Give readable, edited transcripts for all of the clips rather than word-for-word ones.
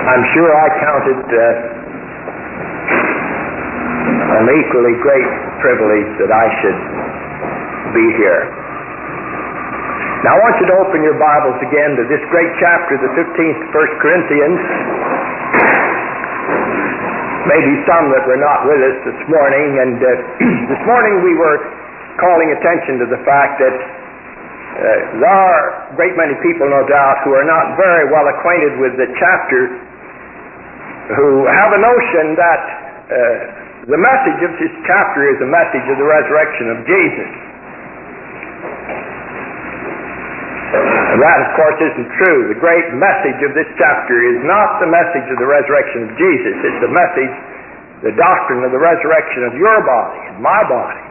I'm sure I count it an equally great privilege that I should be here. Now I want you to open your Bibles again to this great chapter, the 15th, 1 Corinthians. Maybe some that were not with us this morning, and this morning we were calling attention to the fact that there are a great many people, no doubt, who are not very well acquainted with the chapter, who have a notion that the message of this chapter is a message of the resurrection of Jesus. And that, of course, isn't true. The great message of this chapter is not the message of the resurrection of Jesus. It's the message, the doctrine of the resurrection of your body and my body.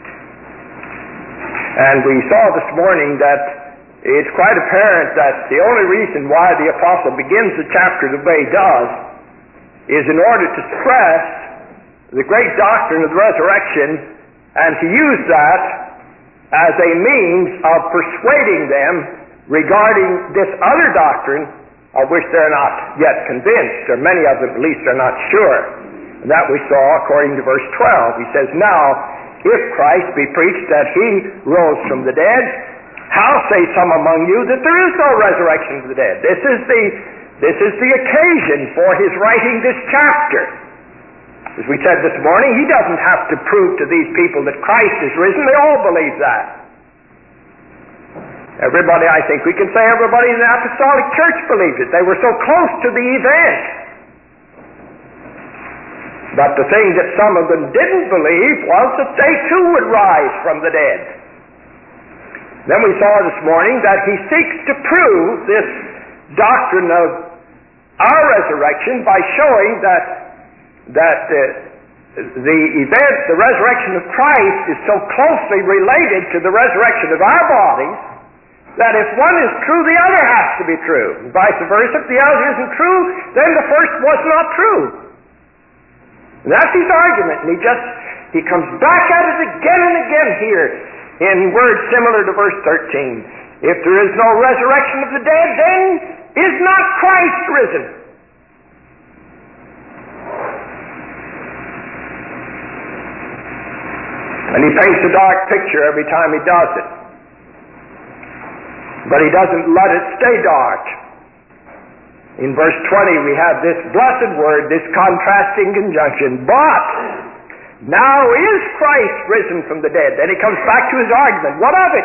And we saw this morning that it's quite apparent that the only reason why the apostle begins the chapter the way he does is in order to stress the great doctrine of the resurrection and to use that as a means of persuading them regarding this other doctrine of which they're not yet convinced, or many of them at least are not sure. And that we saw according to verse 12. He says, "Now, if Christ be preached that he rose from the dead, how say some among you that there is no resurrection of the dead?" This is the occasion for his writing this chapter. As we said this morning, he doesn't have to prove to these people that Christ is risen. They all believe that. Everybody, I think we can say everybody in the Apostolic Church believed it. They were so close to the event. But the thing that some of them didn't believe was that they too would rise from the dead. Then we saw this morning that he seeks to prove this doctrine of our resurrection by showing that the event, the resurrection of Christ, is so closely related to the resurrection of our bodies that if one is true, the other has to be true. And vice versa, if the other isn't true, then the first was not true. And that's his argument, and he comes back at it again and again here in words similar to verse 13. If there is no resurrection of the dead, then is not Christ risen? And he paints a dark picture every time he does it. But he doesn't let it stay dark. In verse 20 we have this blessed word, this contrasting conjunction, "But now is Christ risen from the dead." Then he comes back to his argument. What of it?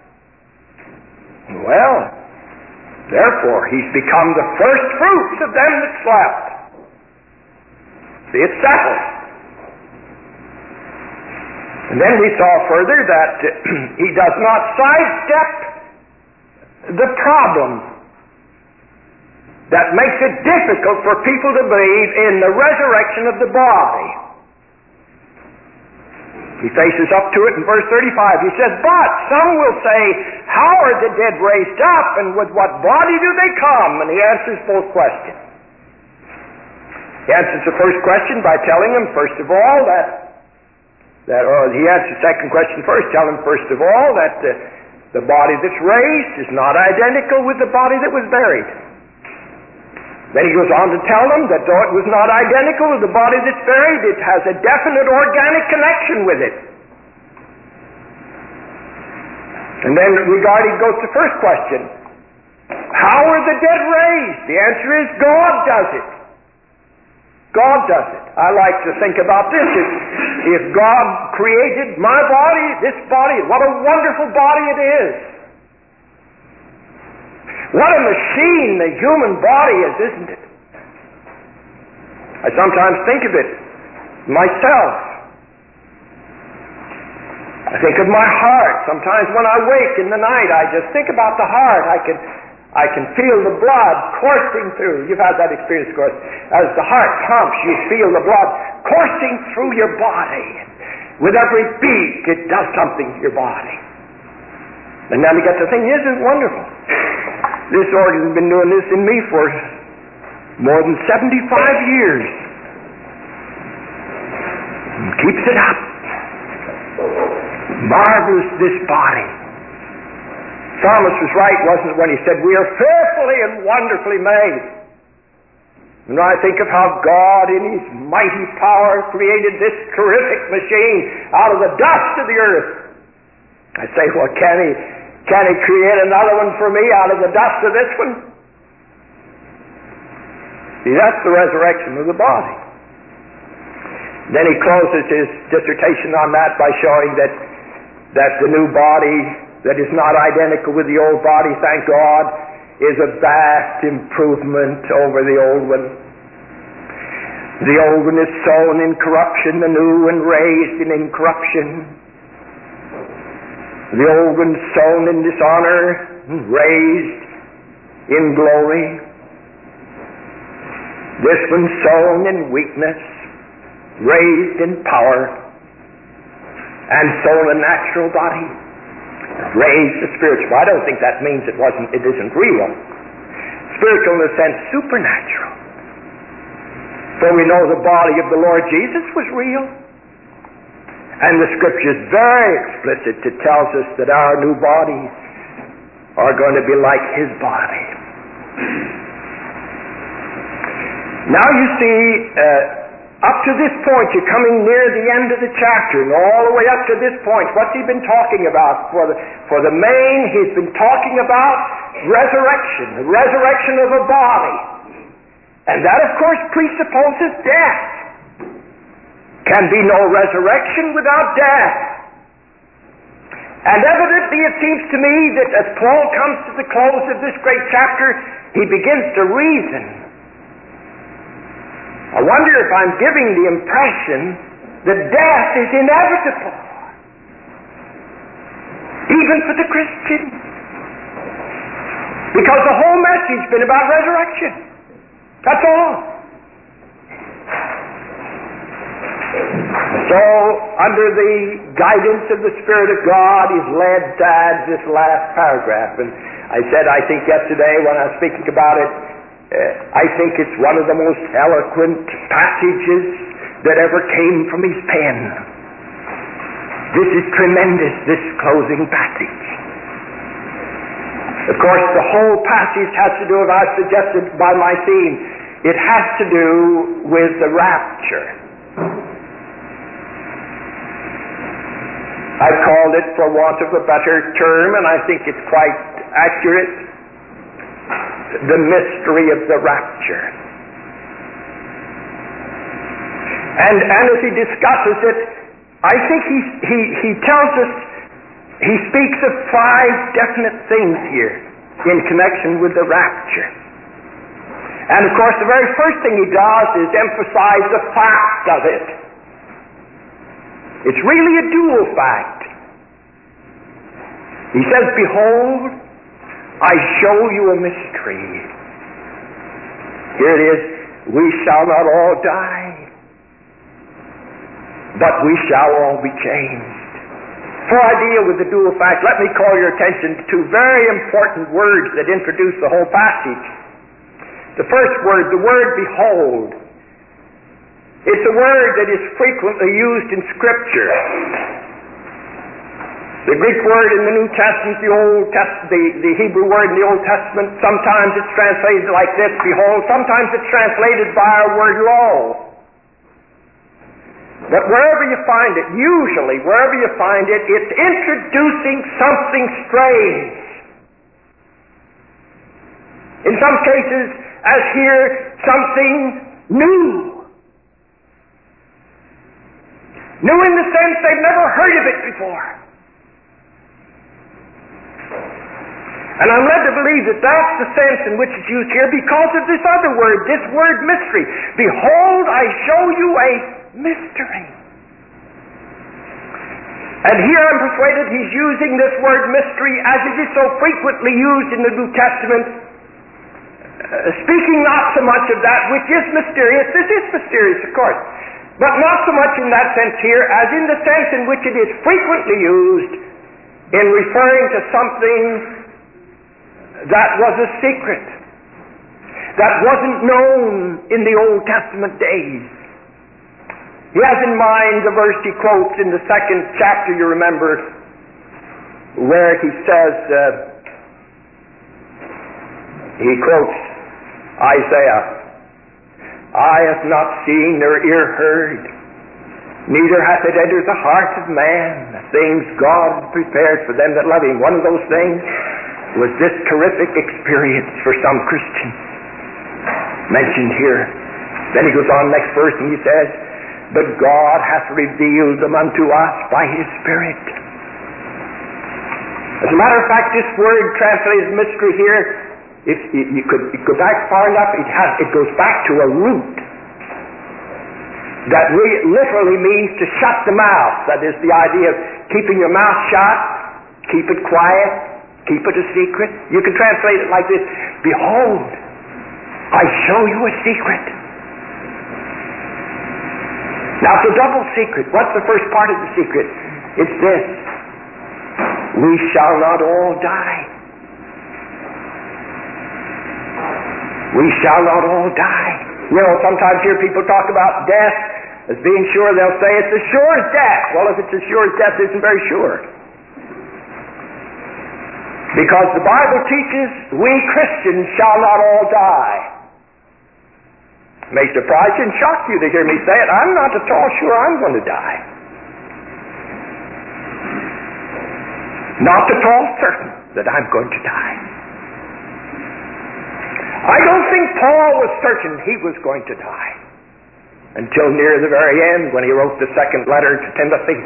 Well, therefore he's become the first fruits of them that slept. See, it's settled. And then we saw further that he does not sidestep the problem that makes it difficult for people to believe in the resurrection of the body. He faces up to it in verse 35. He says, "But some will say, how are the dead raised up, and with what body do they come?" And he answers both questions. He answers the first question by telling them, first of all, or he answers the second question first, tell them first of all that the body that's raised is not identical with the body that was buried. Then he goes on to tell them that though it was not identical with the body that's buried, it has a definite organic connection with it. And then regarding goes to the first question, how are the dead raised? The answer is God does it. God does it. I like to think about this. If God created my body, this body, what a wonderful body it is. What a machine the human body is, isn't it? I sometimes think of it myself. I think of my heart. Sometimes when I wake in the night, I just think about the heart. I can feel the blood coursing through. You've had that experience, of course. As the heart pumps, you feel the blood coursing through your body. With every beat, it does something to your body. And then you get to think, isn't it wonderful? This organ's been doing this in me for more than 75 years. And keeps it up. Marvelous, this body. Psalmist was right, wasn't it, when he said, "We are fearfully and wonderfully made." And when I think of how God in His mighty power created this terrific machine out of the dust of the earth, I say, well, can He create another one for me out of the dust of this one? See, that's the resurrection of the body. Then he closes his dissertation on that by showing that the new body that is not identical with the old body, thank God, is a vast improvement over the old one. The old one is sown in corruption, the new one raised in incorruption. The old one sown in dishonor, raised in glory. This one sown in weakness, raised in power. And sown a natural body, raised a spiritual. I don't think that means it isn't real. Spiritual in the sense supernatural. For we know the body of the Lord Jesus was real. And the Scripture is very explicit. It tells us that our new bodies are going to be like His body. Now you see, up to this point, you're coming near the end of the chapter, and all the way up to this point, what's he been talking about? For the main, he's been talking about resurrection, the resurrection of a body. And that, of course, presupposes death. Can be no resurrection without death. And evidently it seems to me that as Paul comes to the close of this great chapter, he begins to reason. I wonder if I'm giving the impression that death is inevitable, even for the Christian. Because the whole message has been about resurrection. That's all. So, under the guidance of the Spirit of God, he's led to add this last paragraph. And I said, I think yesterday when I was speaking about it, I think it's one of the most eloquent passages that ever came from his pen. This is tremendous, this closing passage. Of course, the whole passage has to do, as I suggested by my theme, it has to do with the rapture. I've called it, for want of a better term, and I think it's quite accurate, the mystery of the rapture. And as he discusses it, I think he tells us, he speaks of 5 definite things here in connection with the rapture. And of course, the very first thing he does is emphasize the fact of it. It's really a dual fact. He says, behold, I show you a mystery. Here it is, we shall not all die, but we shall all be changed. Before I deal with the dual fact, let me call your attention to 2 very important words that introduce the whole passage. The first word, the word behold. It's a word that is frequently used in Scripture. The Greek word in the New Testament, the Hebrew word in the Old Testament, sometimes it's translated like this, behold, sometimes it's translated by our word lo. But wherever you find it, usually wherever you find it, it's introducing something strange. In some cases, as here, something new. New in the sense they've never heard of it before. And I'm led to believe that that's the sense in which it's used here because of this other word, this word mystery. Behold, I show you a mystery. And here I'm persuaded he's using this word mystery as it is so frequently used in the New Testament, speaking not so much of that which is mysterious. This is mysterious, of course, but not so much in that sense here as in the sense in which it is frequently used in referring to something that was a secret, that wasn't known in the Old Testament days. He has in mind the verse he quotes in the 2nd chapter, you remember, where he says, he quotes Isaiah, eye hath not seen, nor ear heard, neither hath it entered the heart of man, the things God prepared for them that love Him. One of those things was this terrific experience for some Christians, mentioned here. Then he goes on next verse and he says, but God hath revealed them unto us by His Spirit. As a matter of fact, this word translated mystery here, if you could go back far enough, it goes back to a root that literally means to shut the mouth. That is the idea of keeping your mouth shut, keep it quiet, keep it a secret. You can translate it like this: behold, I show you a secret. Now it's a double secret. What's the first part of the secret? It's this: we shall not all die. We shall not all die. You know, sometimes hear people talk about death as being sure. They'll say it's as sure as death. Well, if it's as sure as death, it isn't very sure. Because the Bible teaches we Christians shall not all die. It may surprise you and shock you to hear me say it. I'm not at all sure I'm going to die. Not at all certain that I'm going to die. I don't think Paul was certain he was going to die until near the very end when he wrote the second letter to Timothy.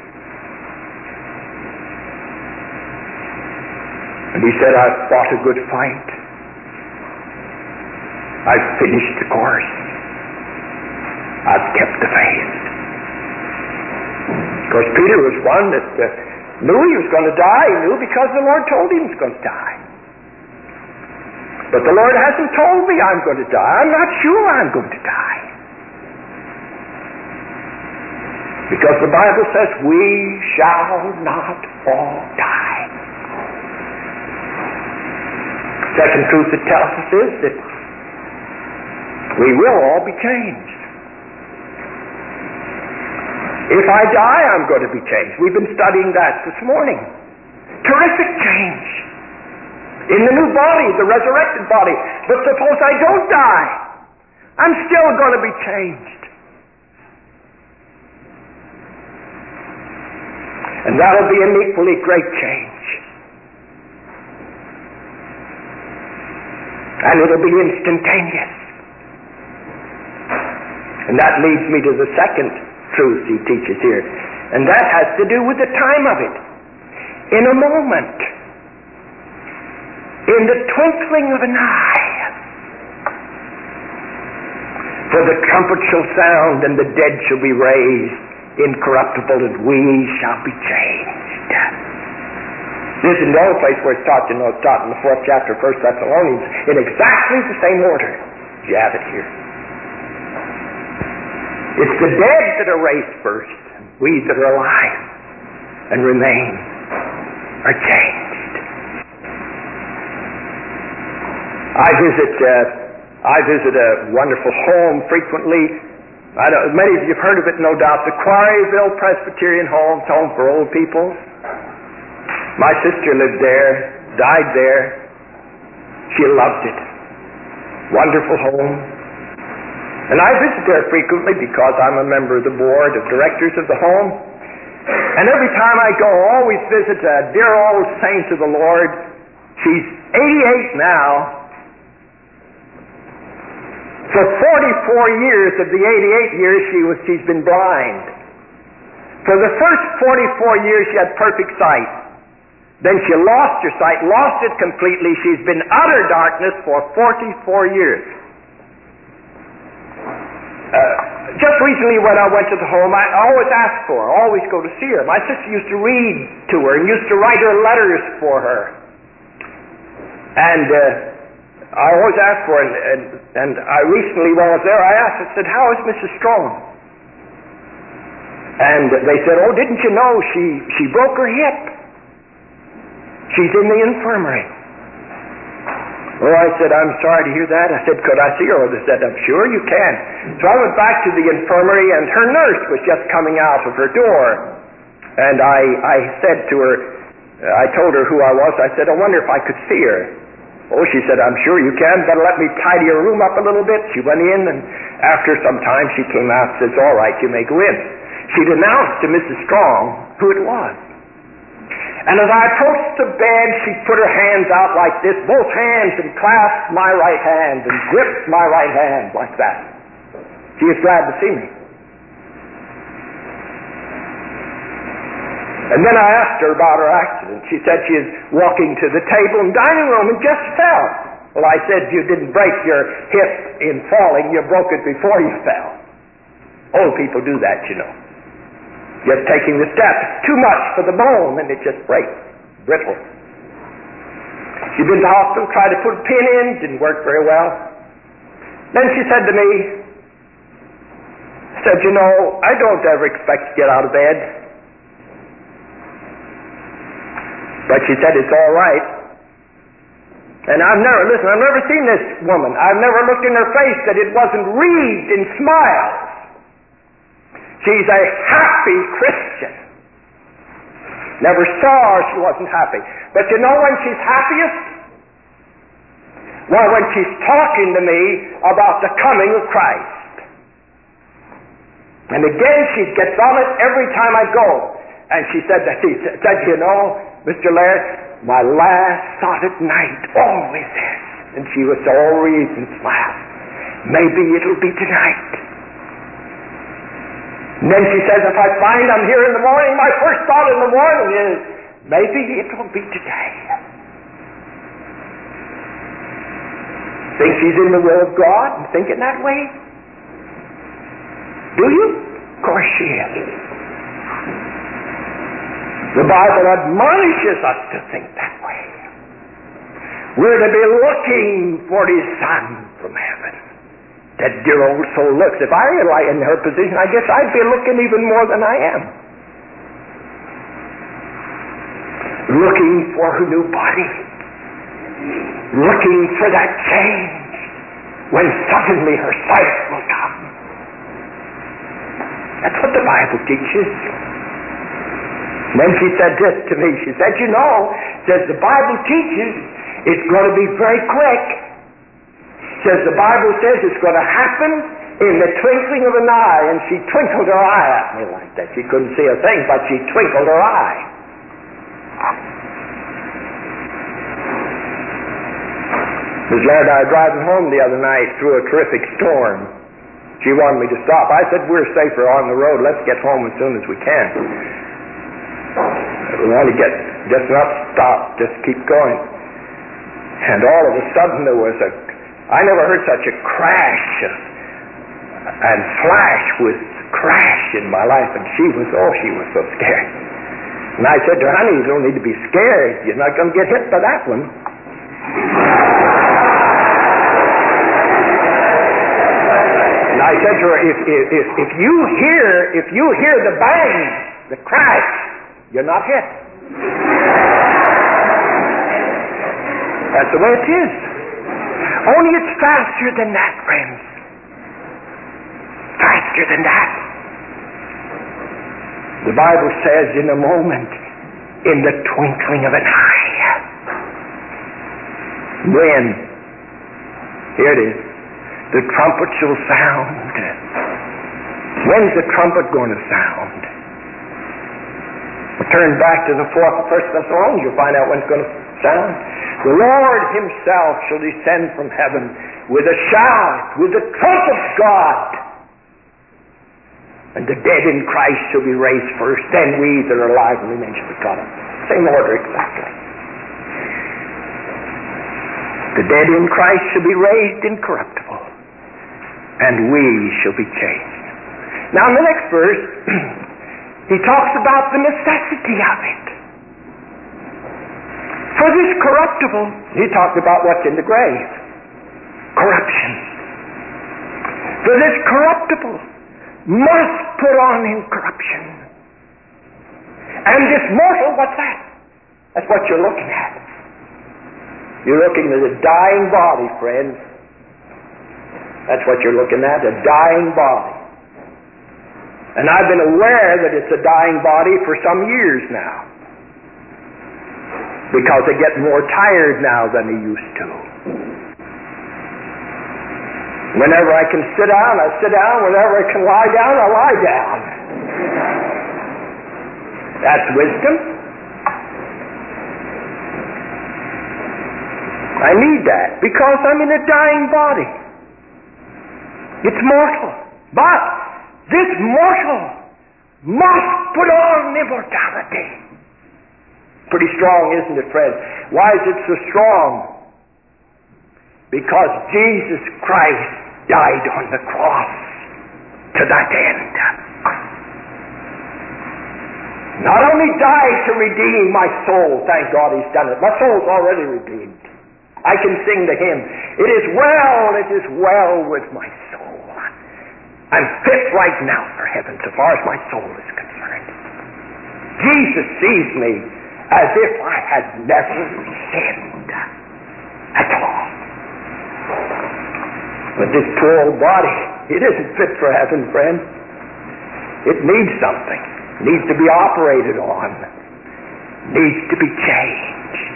And he said, I've fought a good fight. I've finished the course. I've kept the faith. Of course, Peter was one that knew he was going to die. He knew because the Lord told him he was going to die. But the Lord hasn't told me I'm going to die. I'm not sure I'm going to die. Because the Bible says we shall not all die. Second truth it tells us is that we will all be changed. If I die, I'm going to be changed. We've been studying that this morning. Terrific change. In the new body, the resurrected body. But suppose I don't die, I'm still going to be changed. And that'll be an equally great change. And it'll be instantaneous. And that leads me to the second truth he teaches here. And that has to do with the time of it. In a moment, in the twinkling of an eye, for the trumpet shall sound, and the dead shall be raised incorruptible, and we shall be changed. This is the only place where it's taught, it's taught in the 4th chapter of 1 Thessalonians in exactly the same order. You have it here. It's the dead that are raised first. We that are alive and remain are changed. I visit a wonderful home frequently. Many of you have heard of it, no doubt. The Quarryville Presbyterian Home. It's a home for old people. My sister lived there, died there. She loved it. Wonderful home. And I visit there frequently because I'm a member of the board of directors of the home. And every time I go, I always visit a dear old saint of the Lord. She's 88 now. For 44 years of the 88 years she's been blind. For the first 44 years she had perfect sight. Then she lost her sight, lost it completely. She's been utter darkness for 44 years. Just recently when I went to the home, I always asked for her, always go to see her. My sister used to read to her and used to write her letters for her. And I always asked for her, and I recently, while I was there, I asked, I said, how is Mrs. Strong? And they said, oh, didn't you know she broke her hip? She's in the infirmary. Oh, I said, I'm sorry to hear that. I said, could I see her? They said, I'm sure you can. So I went back to the infirmary, and her nurse was just coming out of her door. And I said to her, I told her who I was. I said, I wonder if I could see her. Oh, she said, I'm sure you can. Better let me tidy your room up a little bit. She went in, After some time, she came out and says, all right, you may go in. She'd announced to Mrs. Strong who it was. And as I approached the bed, she put her hands out like this, both hands, and clasped my right hand and gripped my right hand like that. She was glad to see me. And then I asked her about her accident. She said she was walking to the table and dining room and just fell. Well, I said, you didn't break your hip in falling, you broke it before you fell. Old people do that, you know. Just taking the step, too much for the bone, and it just breaks, brittle. She'd been to the hospital, tried to put a pin in, didn't work very well. Then she said to me, you know, I don't ever expect to get out of bed. But she said, it's all right. And I've never seen this woman. I've never looked in her face that it wasn't wreathed in smiles. She's a happy Christian. Never saw her, she wasn't happy. But you know when she's happiest? Well, when she's talking to me about the coming of Christ. And again, she gets on it every time I go. And she said, you know, Mr. Laird, my last thought at night always is. And she was so wreathed and smiled. Maybe it'll be tonight. And then she says, if I find I'm here in the morning, my first thought in the morning is, maybe it will be today. Think she's in the will of God and thinking that way? Do you? Of course she is. The Bible admonishes us to think that way. We're to be looking for His Son from heaven. That dear old soul looks. If I were in her position, I guess I'd be looking even more than I am. Looking for her new body. Looking for that change when suddenly her sight will come. That's what the Bible teaches. And then she said this to me. She said, you know, the Bible teaches it's going to be very quick. The Bible says it's going to happen in the twinkling of an eye. And she twinkled her eye at me like that. She couldn't see a thing, but she twinkled her eye. Miss Laird and I were driving home the other night through a terrific storm. She wanted me to stop. I said, we're safer on the road. Let's get home as soon as we can. We want to get just not stop, just keep going. And all of a sudden there was I never heard such a crash and flash with crash in my life, and she was so scared. And I said to her, honey, you don't need to be scared. You're not going to get hit by that one. And I said to her, if you hear the bang, the crash, you're not hit. That's the way it is. Only it's faster than that, friends. Faster than that. The Bible says in a moment, in the twinkling of an eye. When? Here it is. The trumpet shall sound. When's the trumpet going to sound? Turn back to the 1 Thessalonians, you'll find out when it's going to sound. The Lord Himself shall descend from heaven with a shout, with the trumpet of God. And the dead in Christ shall be raised first, then we that are alive and remain shall be caught up. Same order exactly. The dead in Christ shall be raised incorruptible, and we shall be changed. Now in the next verse, he talks about the necessity of it. For this corruptible, he talked about what's in the grave. Corruption. For this corruptible must put on incorruption. And this mortal, what's that? That's what you're looking at. You're looking at a dying body, friends. That's what you're looking at, a dying body. And I've been aware that it's a dying body for some years now. Because they get more tired now than they used to. Whenever I can sit down, I sit down. Whenever I can lie down, I lie down. That's wisdom. I need that because I'm in a dying body. It's mortal. But this mortal must put on immortality. Pretty strong, isn't it, friends? Why is it so strong? Because Jesus Christ died on the cross to that end. Not only died to redeem my soul, thank God He's done it. My soul's already redeemed. I can sing the hymn, it is well with my soul. I'm fit right now for heaven so far as my soul is concerned. Jesus sees me as if I had never sinned at all. But this poor old body, it isn't fit for heaven, friend. It needs something. It needs to be operated on. It needs to be changed.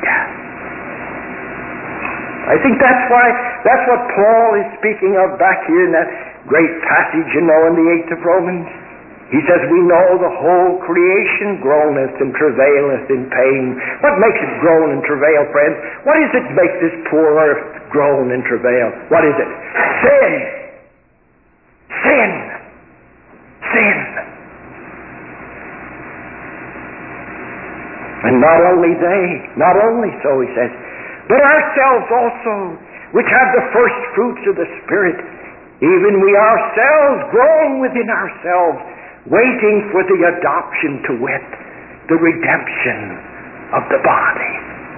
I think that's what Paul is speaking of back here in that great passage, in the 8th of Romans. He says, we know the whole creation groaneth and travaileth in pain. What makes it groan and travail, friends? What is it make this poor earth groan and travail? What is it? Sin. Sin. Sin. And not only so, he says, but ourselves also, which have the first fruits of the Spirit, even we ourselves groan within ourselves, waiting for the adoption, to wit, the redemption of the body.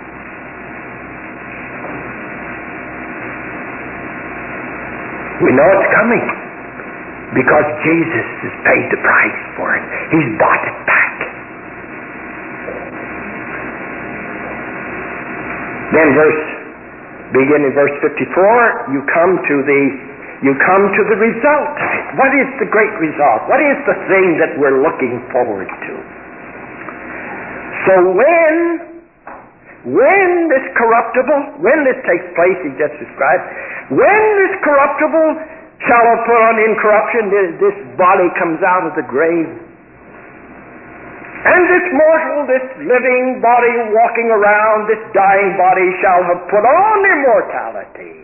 We know it's coming because Jesus has paid the price for it. He's bought it back. Then beginning verse 54, you come to the result of it. What is the great result? What is the thing that we're looking forward to? So when this takes place, he just described, when this corruptible shall have put on incorruption, this body comes out of the grave, and this mortal, this living body walking around, this dying body shall have put on immortality.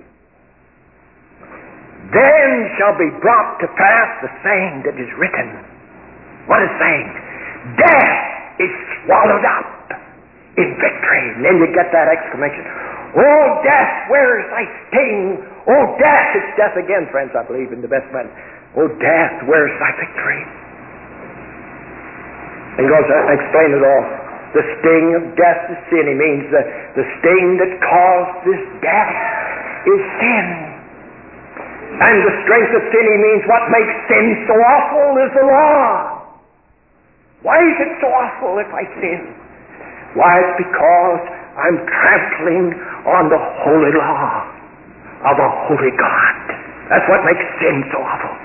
Then shall be brought to pass the saying that is written. What is saying? Death is swallowed up in victory. And then you get that exclamation, oh death, where is thy sting? Oh death, it's death again, friends, I believe in the best man. Oh death, where is thy victory? And he goes to explain it all. The sting of death is sin. He means the sting that caused this death is sin. And the strength of sin, he means what makes sin so awful is the law. Why is it so awful if I sin? Why, it's because I'm trampling on the holy law of a holy God. That's what makes sin so awful.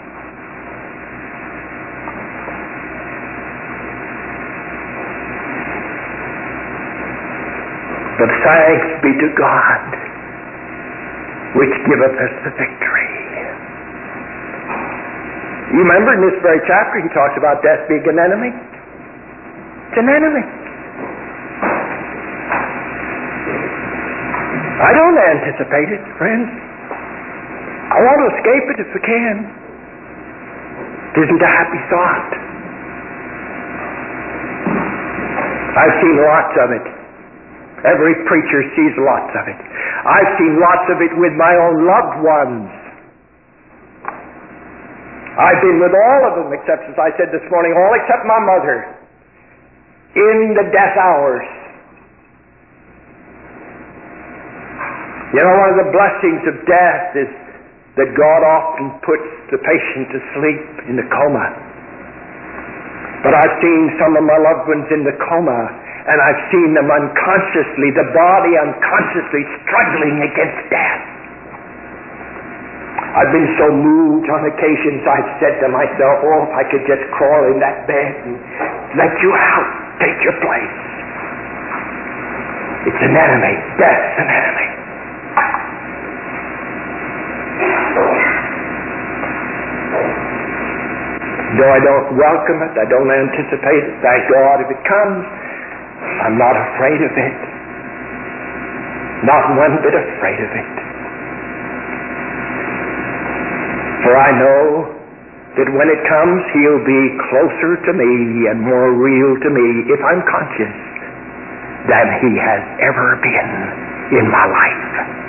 But thanks be to God, which giveth us the victory. You remember in this very chapter he talks about death being an enemy. It's an enemy. I don't anticipate it, friends. I want to escape it if I can. It isn't a happy thought. I've seen lots of it. Every preacher sees lots of it. I've seen lots of it with my own loved ones. I've been with all of them except, as I said this morning, all except my mother in the death hours. You know, one of the blessings of death is that God often puts the patient to sleep in the coma. But I've seen some of my loved ones in the coma, and I've seen them unconsciously, the body unconsciously struggling against death. I've been so moved on occasions I've said to myself, oh, if I could just crawl in that bed and let you out, take your place. It's an enemy. Death's an enemy. Though I don't welcome it, I don't anticipate it, thank God if it comes, I'm not afraid of it. Not one bit afraid of it. For I know that when it comes, He'll be closer to me and more real to me if I'm conscious than He has ever been in my life.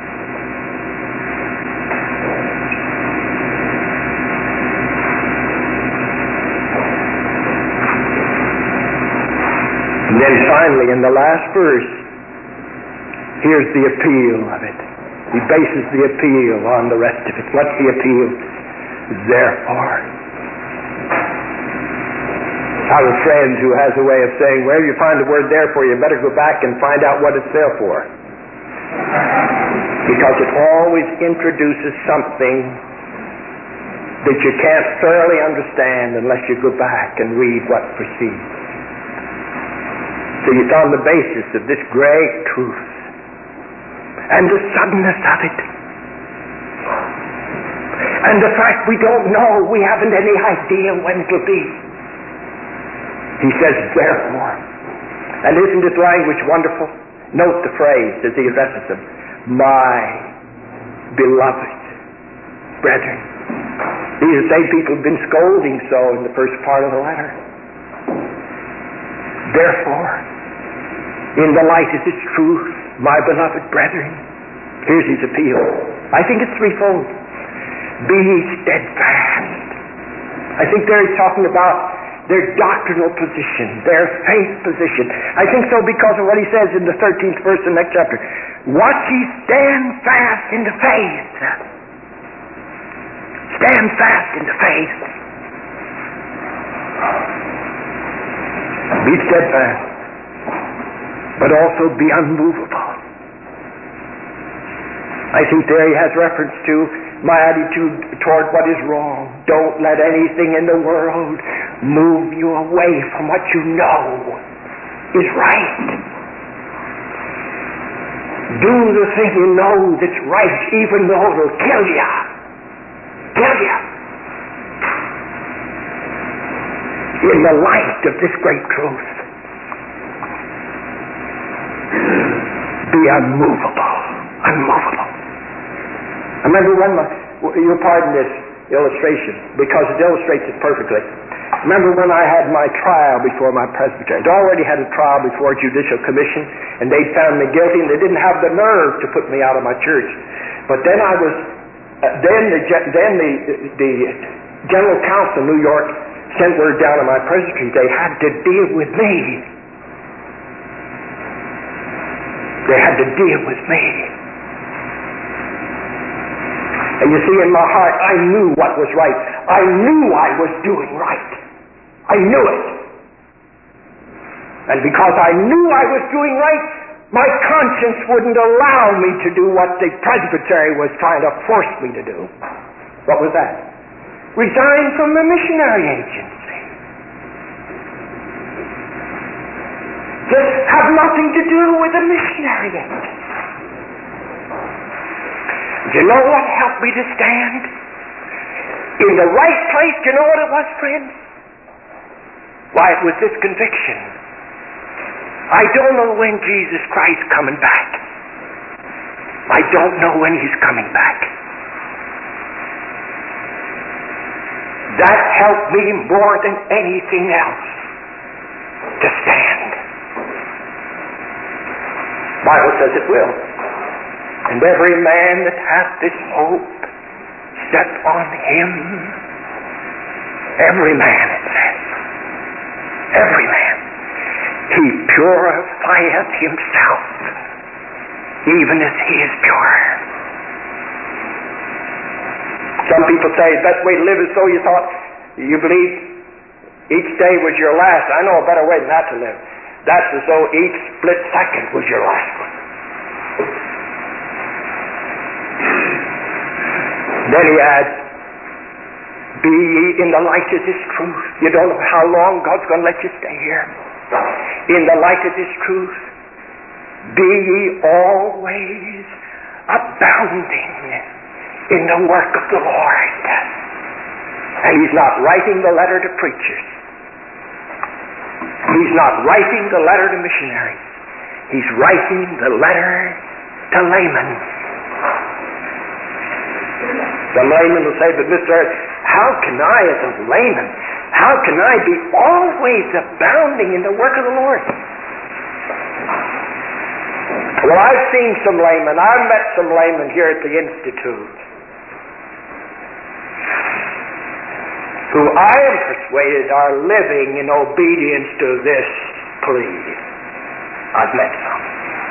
And then finally, in the last verse, here's the appeal of it. He bases the appeal on the rest of it. What's the appeal? Therefore. I have a friend who has a way of saying, wherever you find the word therefore, you better go back and find out what it's there for. Because it always introduces something that you can't thoroughly understand unless you go back and read what precedes. So it's on the basis of this great truth and the suddenness of it and the fact we don't know, we haven't any idea when it'll be. He says, therefore. And isn't this language wonderful? Note the phrase as he addresses them. My beloved brethren. These are the same people who've been scolding so in the first part of the letter. Therefore, in the light of this truth, my beloved brethren, here's his appeal. I think it's threefold. Be steadfast. I think there he's talking about their doctrinal position, their faith position. I think so because of what he says in the 13th verse of the next chapter. Watch ye stand fast in the faith. Stand fast in the faith. Be steadfast, but also be unmovable. I think there he has reference to my attitude toward what is wrong. Don't let anything in the world move you away from what you know is right. Do the thing you know that's right, even though it'll kill you. Kill you. In the light of this great truth, be unmovable. Unmovable. I remember when you'll pardon this illustration because it illustrates it perfectly. Remember when I had my trial before my presbytery? I'd already had a trial before a judicial commission, and they found me guilty, and they didn't have the nerve to put me out of my church. But then I was, then the general council in New York sent word down to my presbytery. They had to deal with me. They had to deal with me. And you see, in my heart, I knew what was right. I knew I was doing right. I knew it. And because I knew I was doing right, my conscience wouldn't allow me to do what the presbytery was trying to force me to do. What was that? Resign from the missionary agency. Just have nothing to do with the missionary agency. Do you know what helped me to stand? In the right place, do you know what it was, friends? Why, it was this conviction. I don't know when Jesus Christ's coming back. I don't know when He's coming back. That helped me more than anything else to stand. The Bible says it will. And every man that hath this hope set on Him, every man, it says, every man, he purifieth himself, even as he is pure. Some people say the best way to live is so you thought, you believe each day was your last. I know a better way than that to live. That's as though each split second was your last one. Then he adds, be ye in the light of this truth. You don't know how long God's going to let you stay here. In the light of this truth, be ye always abounding in the work of the Lord. And he's not writing the letter to preachers. He's not writing the letter to missionaries. He's writing the letter to laymen. The layman will say, but Mr. Earth, how can I as a layman, how can I be always abounding in the work of the Lord? Well, I've seen some laymen. I've met some laymen here at the Institute who I am persuaded are living in obedience to this plea. I've met some.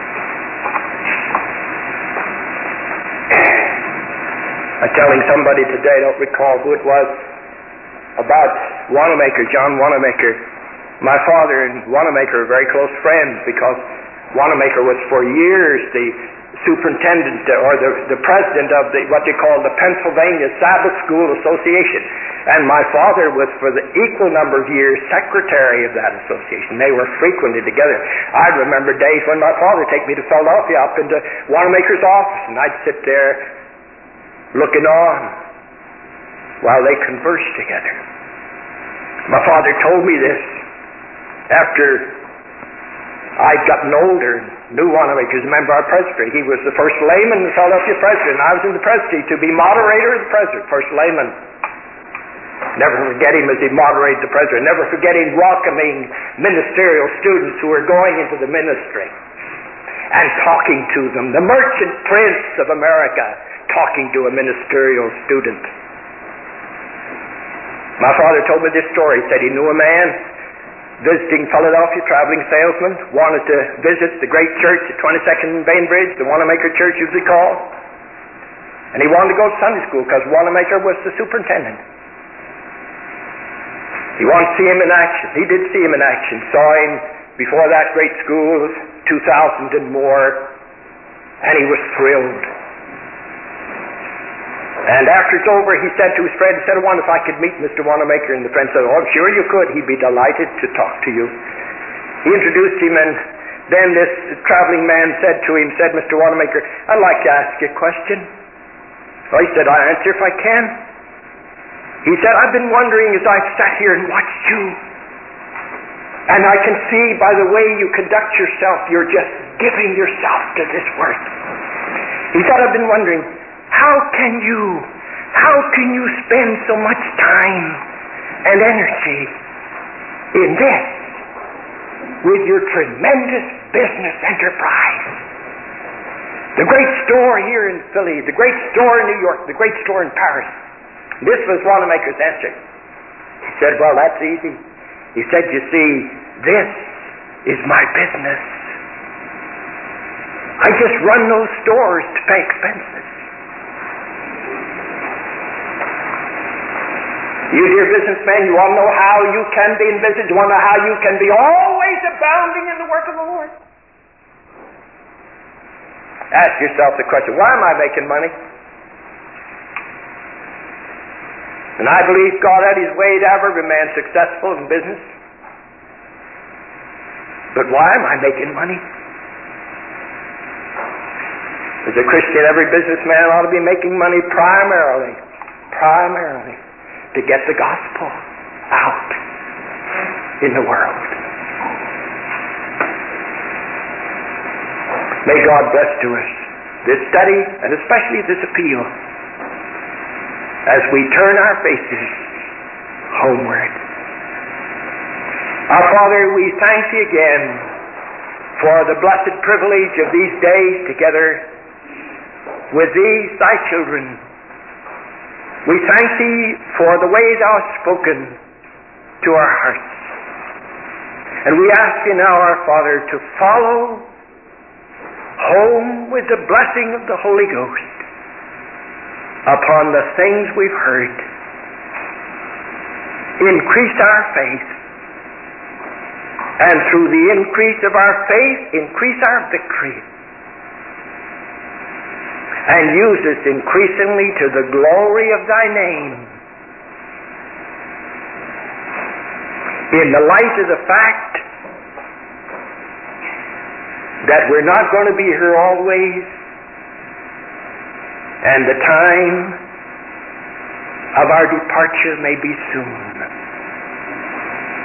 I'm telling somebody today, I don't recall who it was, about Wanamaker, John Wanamaker. My father and Wanamaker are very close friends because Wanamaker was for years the superintendent or the president of what they call the Pennsylvania Sabbath School Association. And my father was for the equal number of years secretary of that association. They were frequently together. I remember days when my father would take me to Philadelphia up into Wanamaker's office, and I'd sit there looking on while they conversed together. My father told me this after I'd gotten older and knew Wanamaker as a member of our presbytery. He was the first layman in the Philadelphia presbytery, and I was in the presbytery to be moderator of the presbytery, first layman. Never forget him as he moderated the presbytery. Never forget him welcoming ministerial students who were going into the ministry and talking to them. The merchant prince of America talking to a ministerial student. My father told me this story. He said he knew a man visiting Philadelphia, traveling salesman, wanted to visit the great church at 22nd and Bainbridge, the Wanamaker Church usually called. And he wanted to go to Sunday school because Wanamaker was the superintendent. He wanted to see him in action. He did see him in action. Saw him before that great school, 2,000 and more, and he was thrilled. And after it's over, he said to his friend, he said, I wonder if I could meet Mr. Wanamaker. And the friend said, oh, I'm sure you could. He'd be delighted to talk to you. He introduced him, and then this traveling man said to him, said, Mr. Wanamaker, I'd like to ask you a question. Well, he said, I'll answer if I can. He said, I've been wondering as I've sat here and watched you, and I can see by the way you conduct yourself, you're just giving yourself to this work. He said, I've been wondering, how can you spend so much time and energy in this with your tremendous business enterprise? The great store here in Philly, the great store in New York, the great store in Paris. This was Wanamaker's answer. He said, well, that's easy. He said, you see, this is my business. I just run those stores to pay expenses. You dear businessman, you want to know how you can be in business? You want to know how you can be always abounding in the work of the Lord? Ask yourself the question, why am I making money? And I believe God had His way to have every man successful in business. But why am I making money? As a Christian, every businessman ought to be making money primarily to get the gospel out in the world. May God bless to us this study and especially this appeal as we turn our faces homeward. Our Father, we thank Thee again for the blessed privilege of these days together with these Thy children. We thank Thee for the way Thou hast spoken to our hearts. And we ask Thee now, our Father, to follow home with the blessing of the Holy Ghost upon the things we've heard. Increase our faith, and through the increase of our faith, increase our victory, and use us increasingly to the glory of Thy name. In the light of the fact that we're not going to be here always, and the time of our departure may be soon.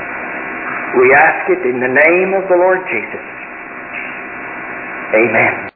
We ask it in the name of the Lord Jesus. Amen.